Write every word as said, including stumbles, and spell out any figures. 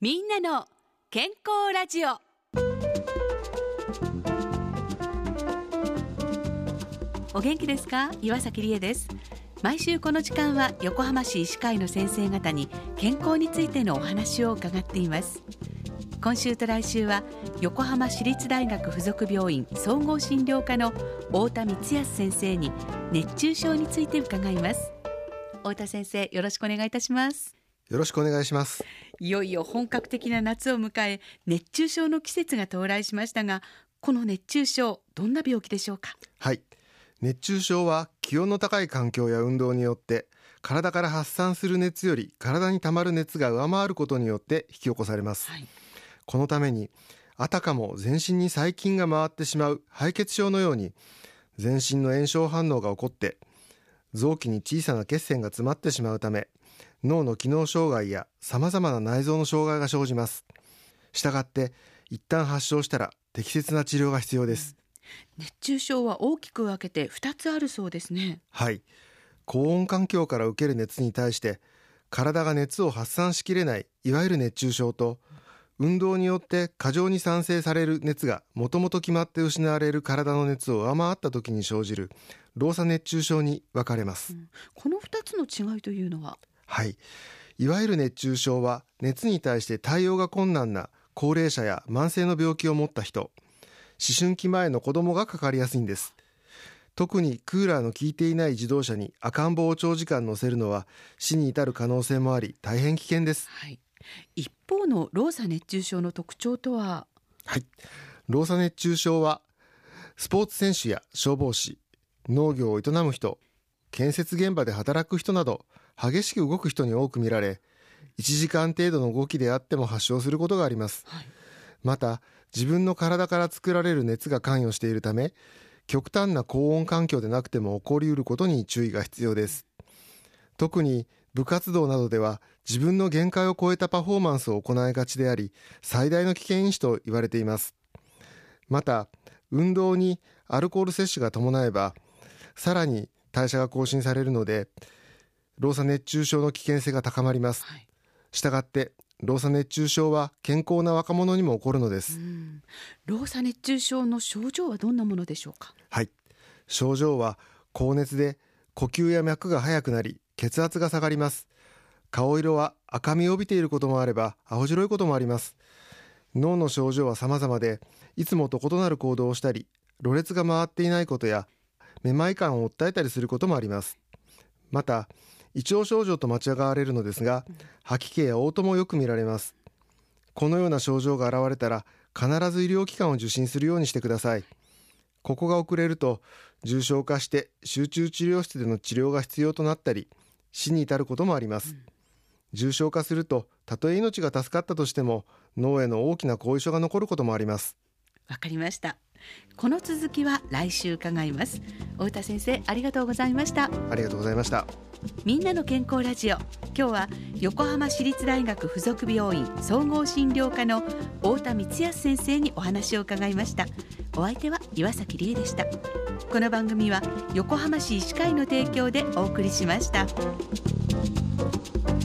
みんなの健康ラジオ。お元気ですか？岩崎理恵です。毎週この時間は横浜市医師会の先生方に健康についてのお話を伺っています。今週と来週は横浜市立大学附属病院総合診療科の太田光康先生に熱中症について伺います。太田先生、よろしくお願いいたします。 よろしくお願いします。 いよいよ本格的な夏を迎え、熱中症の季節が到来しましたが、この熱中症、どんな病気でしょうか？ はい、熱中症は気温の高い環境や運動によって体から発散する熱より体にたまる熱が上回ることによって引き起こされます、はい、このためにあたかも全身に細菌が回ってしまう敗血症のように全身の炎症反応が起こって臓器に小さな血栓が詰まってしまうため、脳の機能障害やさまざまな内臓の障害が生じます。したがって一旦発症したら適切な治療が必要です。 熱中症は大きく分けてふたつあるそうですね。 はい、高温環境から受ける熱に対して体が熱を発散しきれない、いわゆる熱中症と、運動によって過剰に産生される熱がもともと決まって失われる体の熱を上回った時に生じる労作熱中症に分かれます、うん、 このふたつの違いというのは？ はい、いわゆる熱中症は熱に対して対応が困難な高齢者や慢性の病気を持った人、思春期前の子供がかかりやすいんです。特にクーラーの効いていない自動車に赤ん坊を長時間乗せるのは死に至る可能性もあり大変危険です、 はい、一方の労作熱中症の特徴とは？ はい、労作熱中症はスポーツ選手や消防士、農業を営む人、建設現場で働く人など激しく動く人に多く見られ、いちじかん程度の動きであっても発症することがあります、はい、また自分の体から作られる熱が関与しているため、極端な高温環境でなくても起こりうることに注意が必要です。特に部活動などでは自分の限界を超えたパフォーマンスを行いがちであり、最大の危険因子と言われています。また運動にアルコール摂取が伴えばさらに代謝が更新されるので労作熱中症の危険性が高まります、はい、したがって労作熱中症は健康な若者にも起こるのです。うん、 労作熱中症の症状はどんなものでしょうか？ はい、症状は高熱で呼吸や脈が速くなり血圧が下がります。顔色は赤みを帯びていることもあれば青白いこともあります。脳の症状は様々で、いつもと異なる行動をしたり、ろれつが回っていないことやめまい感を訴えたりすることもあります。また胃腸症状と間違われるのですが、吐き気や嘔吐もよく見られます。このような症状が現れたら必ず医療機関を受診するようにしてください。ここが遅れると重症化して集中治療室での治療が必要となったり死に至ることもあります、うん、重症化するとたとえ命が助かったとしても脳への大きな後遺症が残ることもあります。 わかりました。この続きは来週伺います。太田先生、ありがとうございました。 ありがとうございました。 みんなの健康ラジオ、今日は横浜市立大学附属病院総合診療科の太田光康先生にお話を伺いました。お相手は岩崎理恵でした。この番組は横浜市医師会の提供でお送りしました。